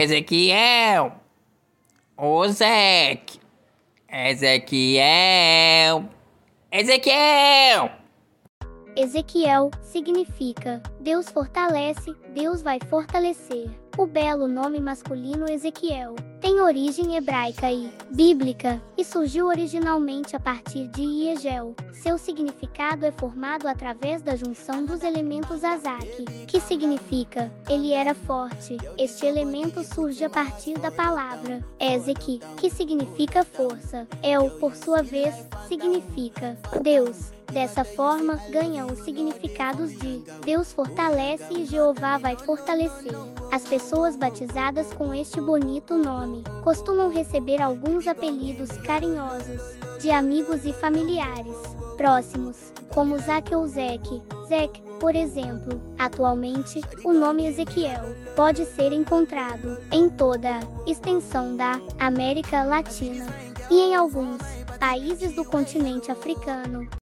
Ezequiel! Ô Zeque! Ezequiel! Ezequiel! Ezequiel significa Deus fortalece, Deus vai fortalecer. O belo nome masculino Ezequiel tem origem hebraica e bíblica e surgiu originalmente a partir de Iegel. Seu significado é formado através da junção dos elementos Azak, que significa ele era forte. Este elemento surge a partir da palavra Ezek, que significa força. El, por sua vez, significa Deus. Dessa forma, ganham os significados de Deus fortalece e Jeová vai fortalecer. As pessoas batizadas com este bonito nome costumam receber alguns apelidos carinhosos de amigos e familiares próximos, como Zaque ou Zeque. Zek, por exemplo. Atualmente, o nome Ezequiel pode ser encontrado em toda a extensão da América Latina e em alguns países do continente africano.